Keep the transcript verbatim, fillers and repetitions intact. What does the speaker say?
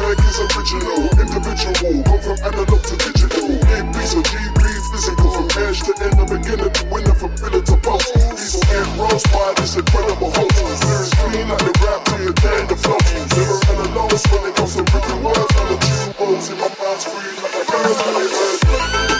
mic is original, individual, go from analog to digital. A piece of G breathe physical, from edge to end, the beginner to winner, from pillar to post. Diesel and rose by this incredible host. Lyrics clean like the rap to your day in the flow. Never at a loss when it comes to ripping words. All the true O's in my mind's free like a bird.